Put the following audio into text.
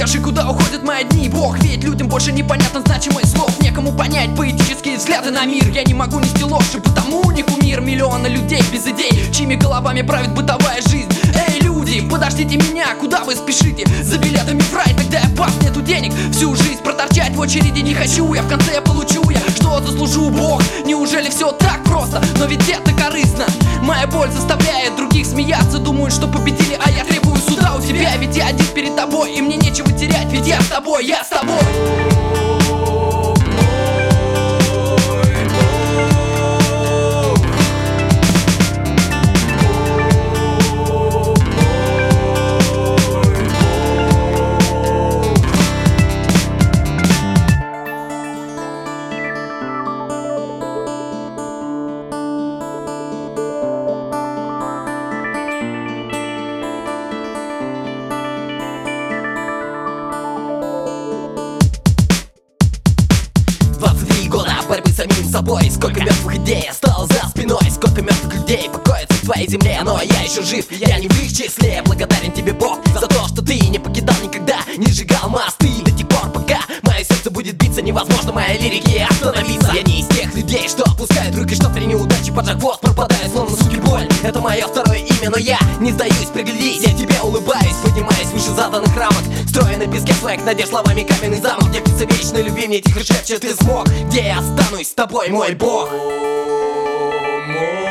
Скажи, куда уходят мои дни, Бог? Ведь людям больше непонятно значимость слов. Некому понять поэтические взгляды на мир. Я не могу нести ложь, и потому не кумир. Миллионы людей без идей, чьими головами правит бытовая жизнь. Эй, люди, подождите меня, куда вы спешите? За билетами в рай, тогда я пас, нету денег. Всю жизнь проторчать в очереди не хочу. Я в конце получу, я что заслужу, Бог? Неужели все так просто? Но ведь это корыстно. Моя боль заставляет других смеяться. Думают, что победили, а я требую суда у тебя. Ведь я один перед тобой, и мне нечего терять. Ведь я с тобой, я с тобой. Борьбы с самим собой. Сколько мертвых идей осталось за спиной. Сколько мертвых людей покоится в твоей земле. Но я еще жив, я не в их числе. Благодарен тебе, Бог, за то, что ты не покидал никогда, не сжигал мосты до тех пор, пока мое сердце будет биться. Невозможно моей лирике остановиться. Я не из тех людей, что опускают руки, что при неудаче поджав хвост пропадает, словно суки боль. Это мое второе имя, но я не сдаюсь, приглядись. Я тебе улыбаюсь, поднимаюсь выше заданных рамок. Строя на песке своих надежд словами каменный замок. Где птица вечной любви мне тихо шепчет: ты смог. Где я останусь с тобой, мой Бог?